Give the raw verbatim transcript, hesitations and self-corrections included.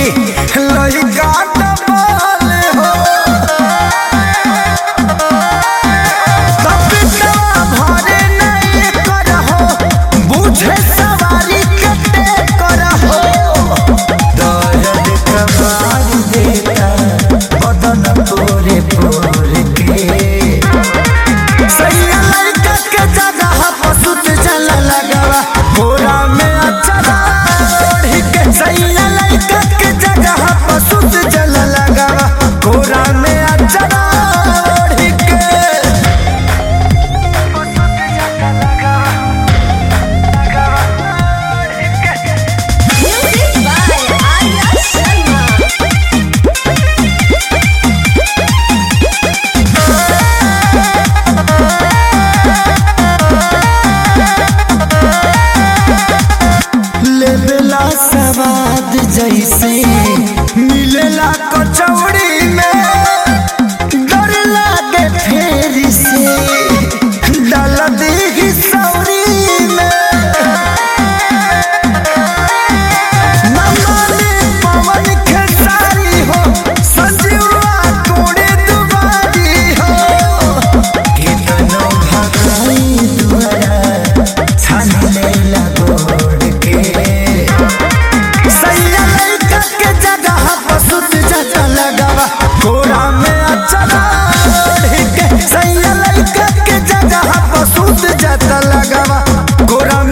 लइका डबल हो तबितवा भरे नहीं करहो बुझे सवारी कटे करहो दर्द कबार देता बदन पूरे पूरे के सैया लड़का के जगह पसुत जल लगवा घोड़ा में अचरा ओढ़ी के सैया लड़का के जगह पसुत जल लगवा घोड़ा में अचरा ओढ़ी के Music by Arya Sharma. लेबेला सवाद जैसे मिलेला कचौड़ी में डर लागे फेर से डाल दी सौरी में नमाने पवन खेसारी हो संजीवा कोड़े दुबारी हो कितनो भगाई दुआरा छान लेला गोड़ के सैया लड़का के जगह पसुत जटा लगावा घोड़ा में अचरा ओढ़ी के सैया लड़का के जगह पसुत जटा लगावा घोड़ा